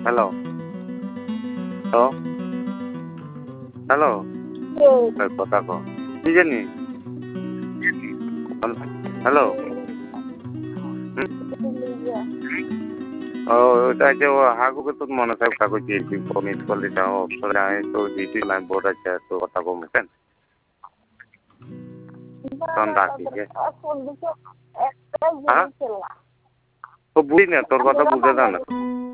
hello hello hello কথা কো কি জানি হ্যালো ও ওটা যে ও হাগুকে তো মনে থাকে কাগজ দিয়ে মিস কল দিতে অবসরে আয় তো দিদি নাই বোর্ড আছে তো কথা কম কেন তখন ডাকি যে হ্যাঁ ও বুঝি না তোর কথা বুঝে দাও না